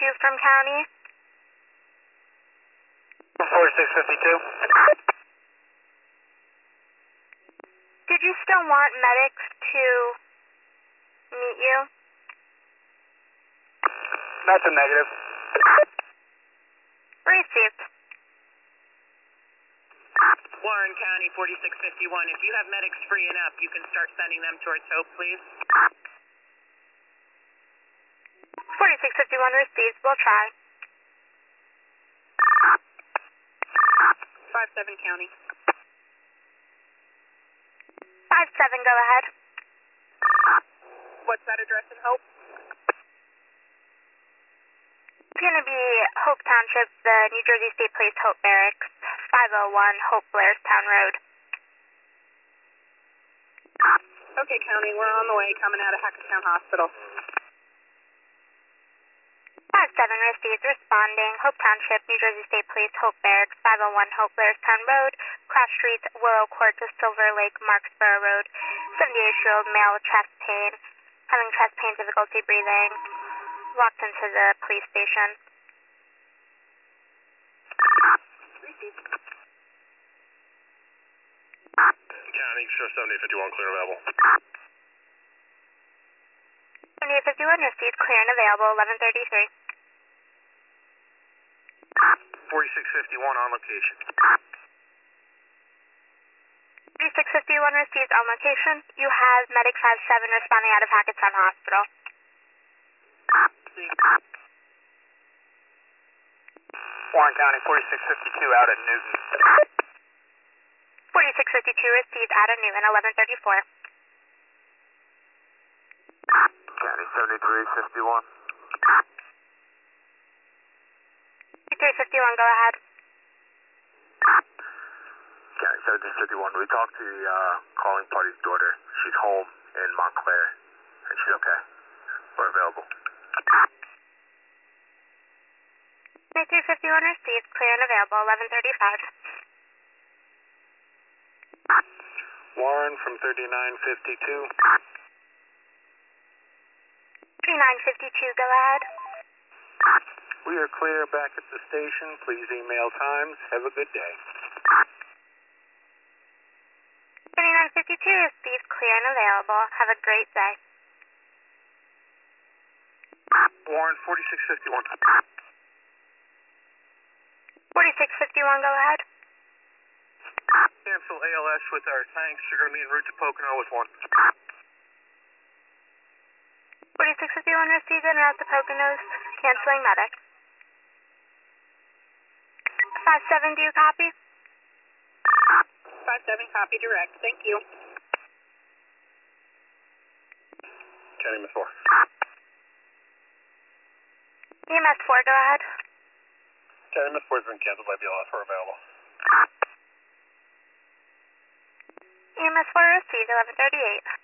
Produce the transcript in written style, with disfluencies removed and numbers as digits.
from County. 4652. Did you still want medics to meet you? That's a negative. Received. Warren County 4651. If you have medics freeing up, you can start sending them towards Hope, please. 4651 received. We'll try. 57 County. 57, go ahead. What's that address in Hope? It's going to be Hope Township, the New Jersey State Police Hope Barracks, 501 Hope Blairstown Road. Okay, County, we're on the way, coming out of Hackettstown Hospital. 57 received, responding. Hope Township, New Jersey State Police Hope Barracks, 501 Hope Blairstown Road, cross streets Willow Court to Silver Lake, Marksboro Road. 78-year-old male with chest pain, having chest pain, difficulty breathing. Walked into the police station. Received. County, show 7051 clear and available. 7851 received, clear and available, 1133. 4651 on location. 3651 received on location. You have Medic 57 responding out of Hackettstown Hospital. Warren County 4652 out at Newton. 4652 received out of Newton, 1134. County 7351. 351, go ahead. County 7351. We talked to the calling party's daughter. She's home in Montclair, and she's okay. We're available. 351 received, clear and available, 1135. Warren from 3952. 3952, go ahead. We are clear back at the station. Please email times. Have a good day. 3952 received, clear and available. Have a great day. Warren 4651. 4651, go ahead. Cancel ALS with our tanks. You're going to be en route to Pocono with one. 4651 received en route to Poconos, canceling medic. 57, do you copy? 57 copy direct, thank you. County Miss 4. EMS 4, go ahead. County Miss 4 has been canceled by BLS. We're available. EMS 4 received, 1138.